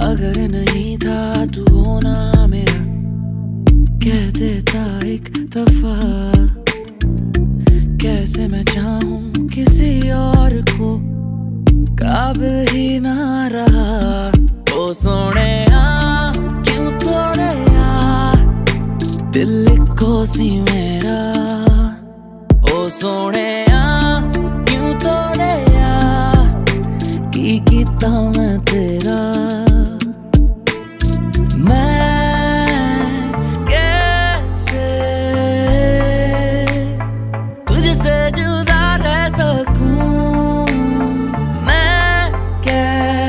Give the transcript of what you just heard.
अगर नहीं था तू होना मेरा, कह देता एक दफा। कैसे मैं चाहूं किसी और को, काबिल ही ना रहा। ओ सोने क्यों तोड़े दिल को सी मेरा। ओ सोने क्यों तोड़े की कीता मैं तेरा।